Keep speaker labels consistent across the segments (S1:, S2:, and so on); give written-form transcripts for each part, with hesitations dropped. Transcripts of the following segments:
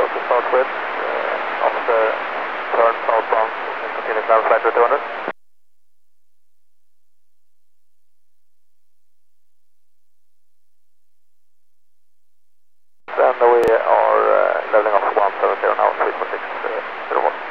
S1: to start with. After turn southbound, continue climb flight to 200. Then we are leveling off 170 now, 34601.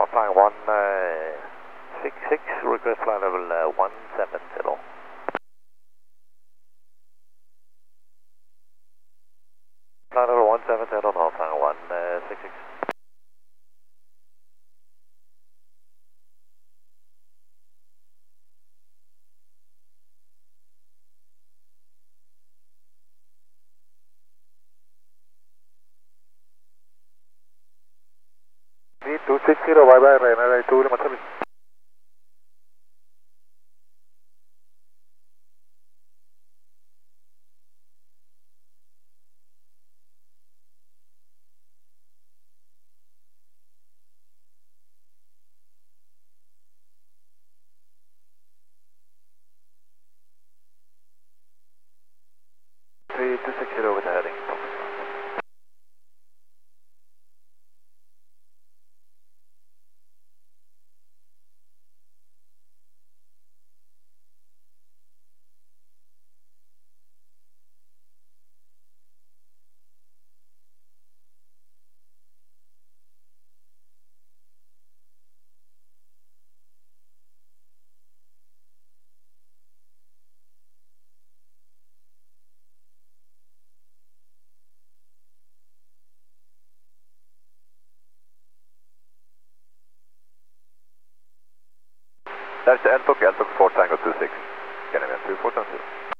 S1: flying 166, request flight level 170. Flight level 170, now flying 166. V260, bye bye, Ryanair 2 Limassol. V260 with the heading. That's the Eltok 4 Tango 26. Canadian 2420.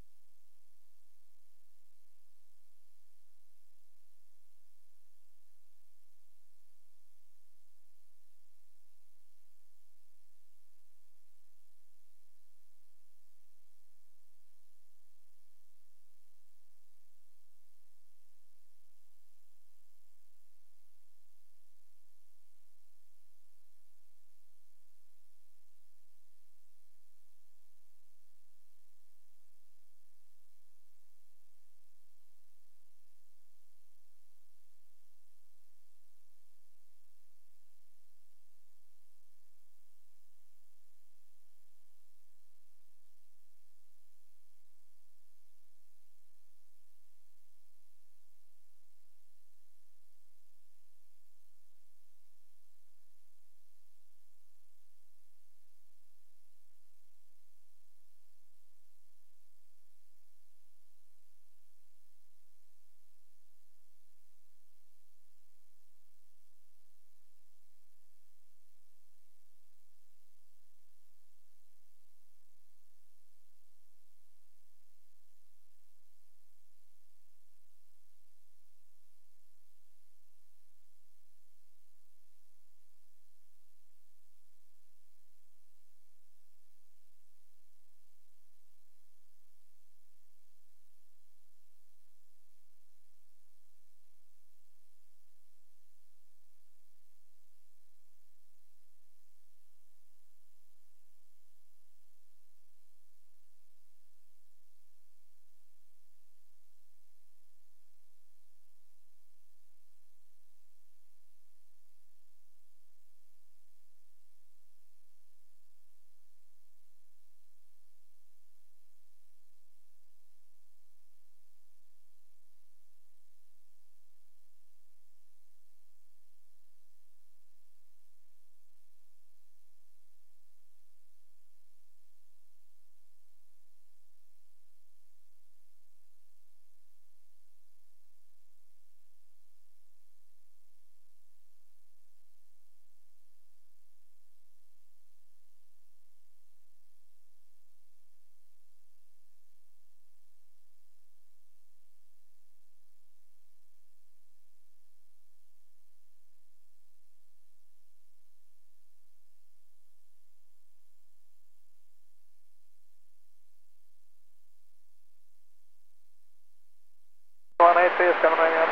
S1: One eight three seven nine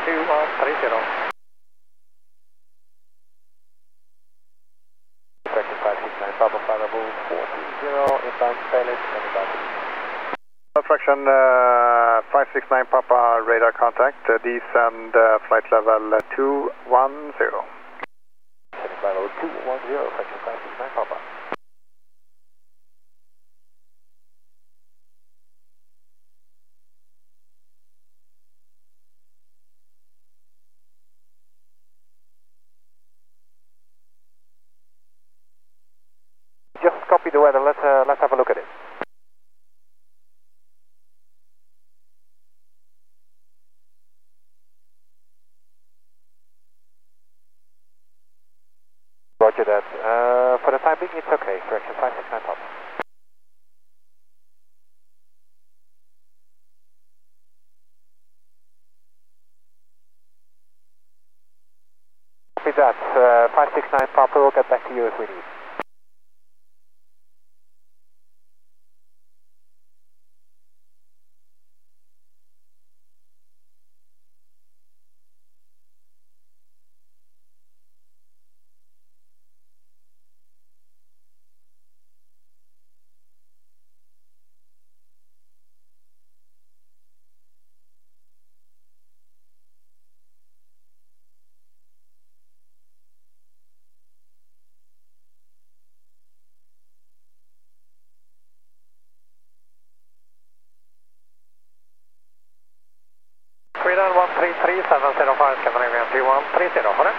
S1: 2130. Correction 569, Papa flight level 40, inbound pilot, and fraction 569 Papa radar contact, descend flight level 210. Descending flight level 210, fraction 569 Papa. good. For the time being, it's okay. Correction 569 Papa. Copy that. 569 Papa, we'll get back to you if we need. Sweden 133, 705, Scandinavian 3130, for it.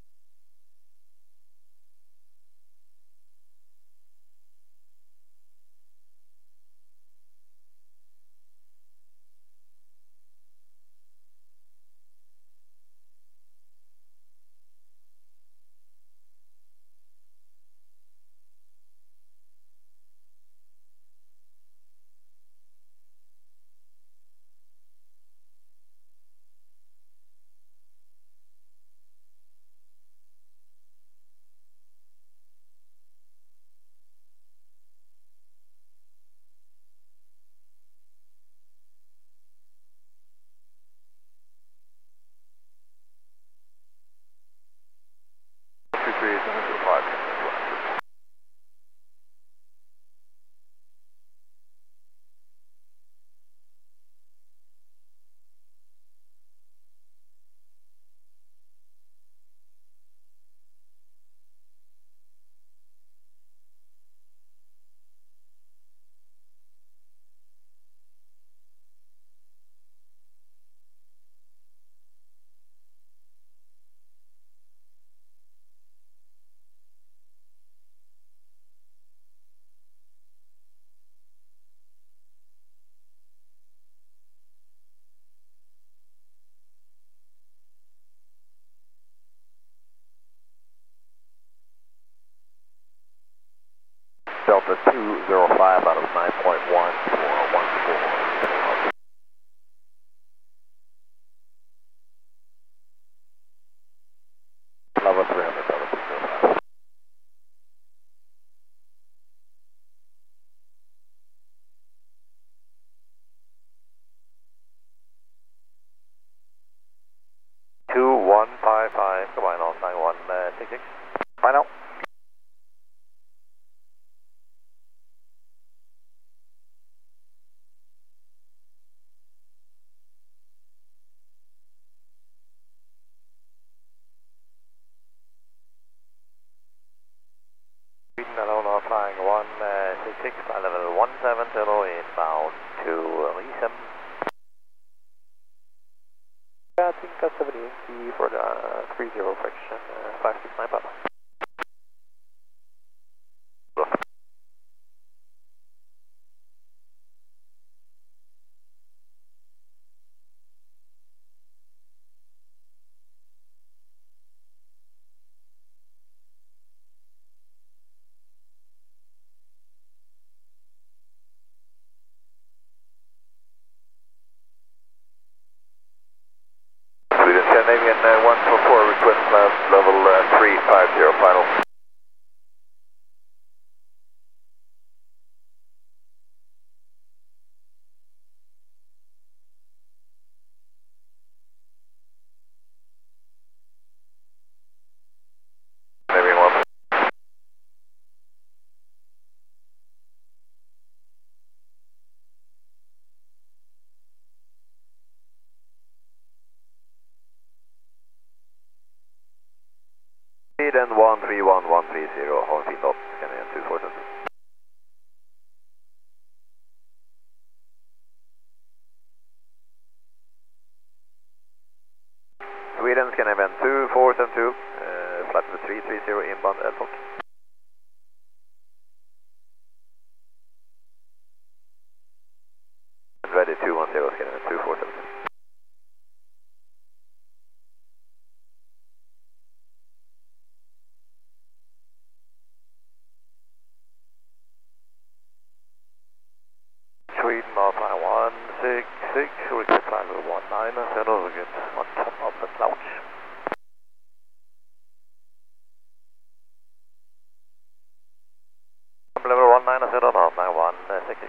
S1: Delta 205 out of 9.1 for 14. Level 300, Delta 205. Combine on 9166. Final. Sweden Alona flying 166 by level 170 inbound to Riesen. I think that's 70 for the 30 fraction 569 Papa. Sweden Scandinavian 144 request class level 350 final. Scandinavian 1. Sweden 131130, Horn feet up, Scandinavian 247. Sweden Scandinavian 2472, flight number 330 inbound airport. Ready 210 Scandinavian 247.
S2: request flight level 19, and overget on top of the clouds. Level 19, 91, 66.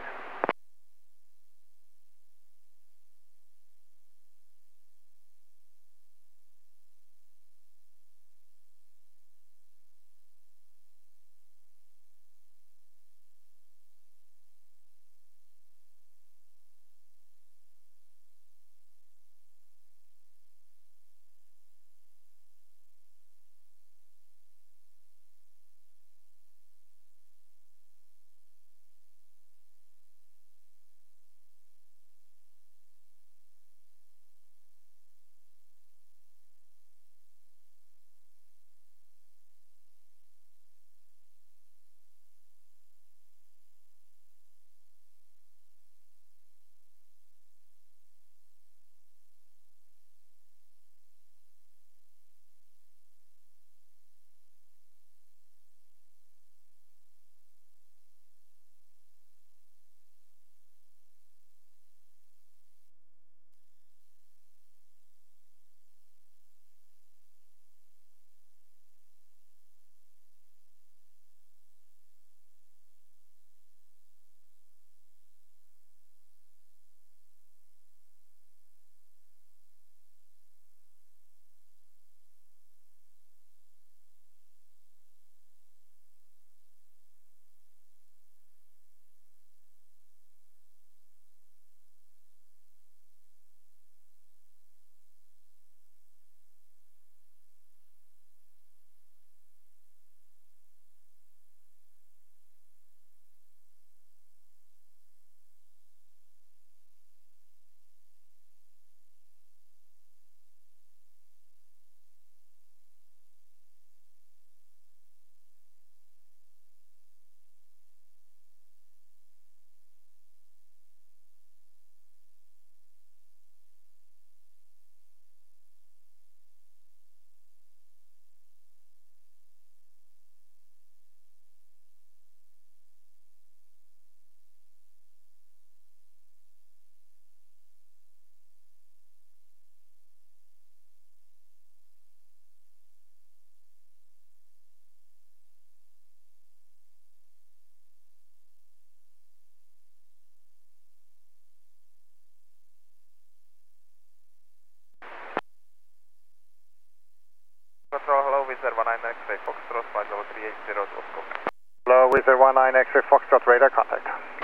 S2: Control, hello, Wizard 19 X-ray Foxtrot, flight level 380 to Osco.
S1: Hello, Wizard 19 X-ray Foxtrot, radar contact.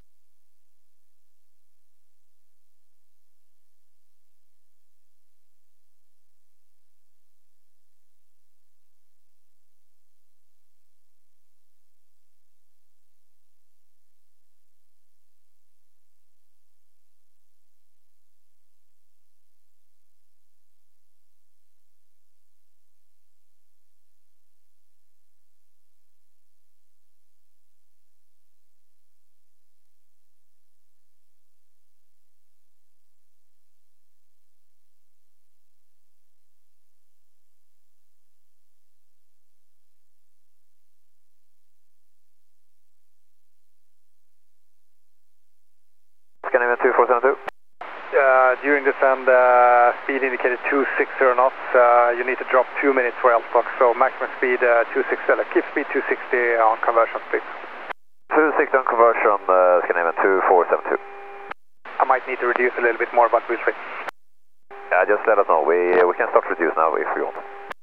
S2: Scandinavian 2472.
S1: During descent, speed indicated 260 knots. You need to drop 2 minutes for LTOX, so maximum speed 260. Keep speed 260 on conversion, please.
S2: 260 on conversion, Scandinavian 2472.
S1: I might need to reduce a little bit more, but we'll see.
S2: Yeah, just let us know. We can start reduce now if we want.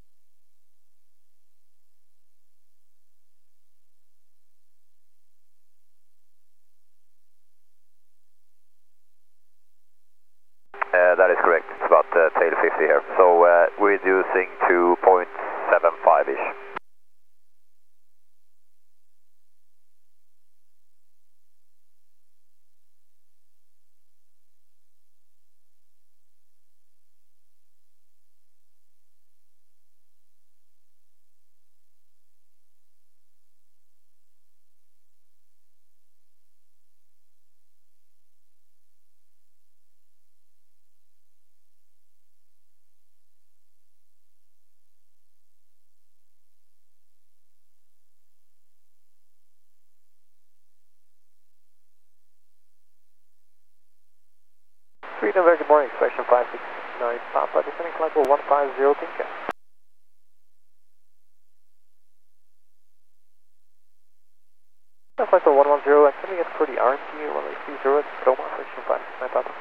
S2: That is correct. It's about tail 50 here. So we're reducing to 0.75-ish.
S1: very good morning, expression 569 Papa, descending flight level 150, Tinka. Flight level 110, I'm sending it for the RMT 1830, Roma, expression 569 Papa.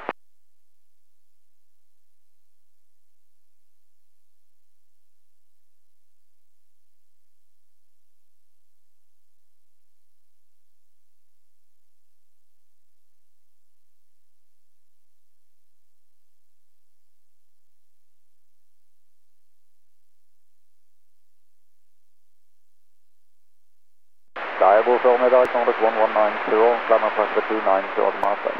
S2: Diable Formiddag, Nordic 1190, climb pressure 290 on Martha.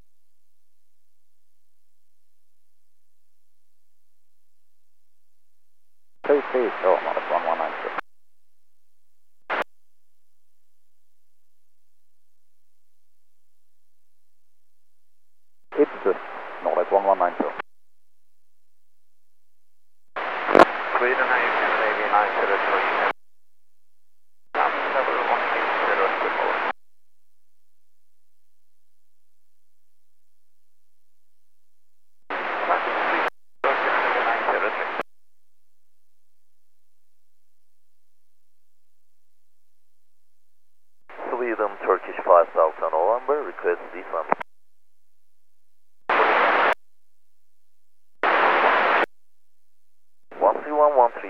S2: Please, Nordic 1190. It's Nordic 1190. Sweden, how you can maybe 903. Level 180, good morning. Sweden, Turkish 5000 November, request descent. 13113.